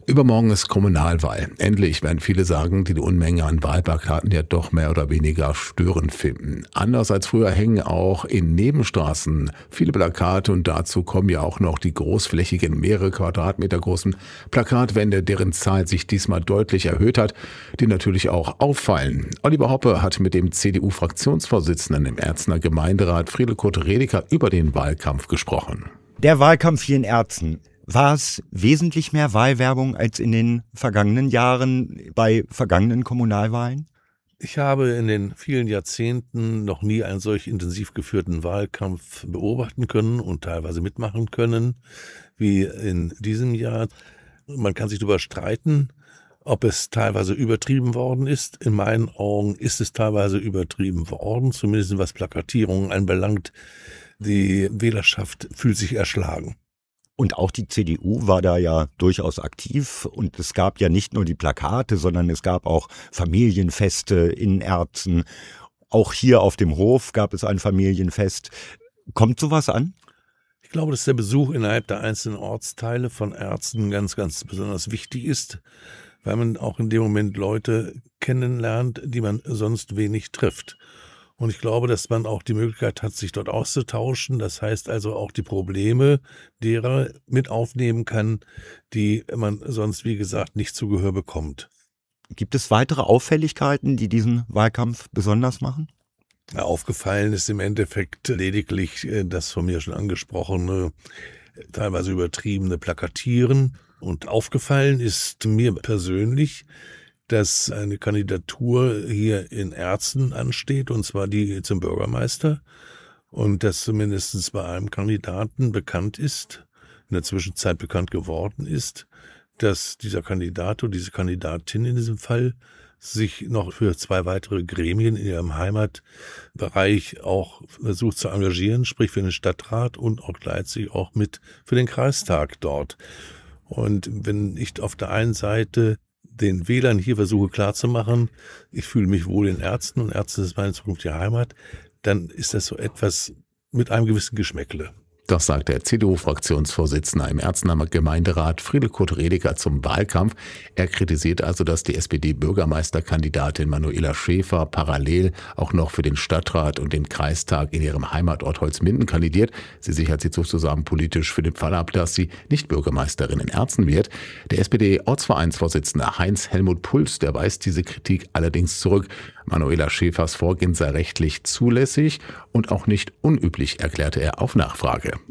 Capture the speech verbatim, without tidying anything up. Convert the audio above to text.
Übermorgen ist Kommunalwahl. Endlich, werden viele sagen, die die Unmenge an Wahlplakaten ja doch mehr oder weniger störend finden. Anders als früher hängen auch in Nebenstraßen viele Plakate und dazu kommen ja auch noch die großflächigen, mehrere Quadratmeter großen Plakatwände, deren Zahl sich diesmal deutlich erhöht hat, die natürlich auch auffallen. Oliver Hoppe hat mit dem C D U-Fraktionsvorsitzenden im Erzner Gemeinderat Friedel Kurt-Redeker über den Wahlkampf gesprochen. Der Wahlkampf hier in Erzen. War es wesentlich mehr Wahlwerbung als in den vergangenen Jahren bei vergangenen Kommunalwahlen? Ich habe in den vielen Jahrzehnten noch nie einen solch intensiv geführten Wahlkampf beobachten können und teilweise mitmachen können wie in diesem Jahr. Man kann sich darüber streiten, ob es teilweise übertrieben worden ist. In meinen Augen ist es teilweise übertrieben worden, zumindest was Plakatierungen anbelangt. Die Wählerschaft fühlt sich erschlagen. Und auch die C D U war da ja durchaus aktiv und es gab ja nicht nur die Plakate, sondern es gab auch Familienfeste in Erzen. Auch hier auf dem Hof gab es ein Familienfest. Kommt sowas an? Ich glaube, dass der Besuch innerhalb der einzelnen Ortsteile von Erzen ganz, ganz besonders wichtig ist, weil man auch in dem Moment Leute kennenlernt, die man sonst wenig trifft. Und ich glaube, dass man auch die Möglichkeit hat, sich dort auszutauschen. Das heißt also auch die Probleme derer mit aufnehmen kann, die man sonst, wie gesagt, nicht zu Gehör bekommt. Gibt es weitere Auffälligkeiten, die diesen Wahlkampf besonders machen? Ja, aufgefallen ist im Endeffekt lediglich das von mir schon angesprochene, teilweise übertriebene Plakatieren. Und aufgefallen ist mir persönlich, dass eine Kandidatur hier in Erzen ansteht, und zwar die zum Bürgermeister, und dass zumindest bei einem Kandidaten bekannt ist, in der Zwischenzeit bekannt geworden ist, dass dieser Kandidat oder diese Kandidatin in diesem Fall sich noch für zwei weitere Gremien in ihrem Heimatbereich auch versucht zu engagieren, sprich für den Stadtrat und auch gleichzeitig auch mit für den Kreistag dort. Und wenn ich auf der einen Seite den Wählern hier versuche klarzumachen, ich fühle mich wohl in Erzen und Erzen ist meine zukünftige Heimat, dann ist das so etwas mit einem gewissen Geschmäckle. Das sagt der C D U-Fraktionsvorsitzende im Erzner Gemeinderat Friedel Kurt-Redeker zum Wahlkampf. Er kritisiert also, dass die S P D-Bürgermeisterkandidatin Manuela Schäfer parallel auch noch für den Stadtrat und den Kreistag in ihrem Heimatort Holzminden kandidiert. Sie sichert sich sozusagen politisch für den Fall ab, dass sie nicht Bürgermeisterin in Erzen wird. Der S P D-Ortsvereinsvorsitzende Heinz-Helmut Puls, der weist diese Kritik allerdings zurück. Manuela Schäfers Vorgehen sei rechtlich zulässig und auch nicht unüblich, erklärte er auf Nachfrage.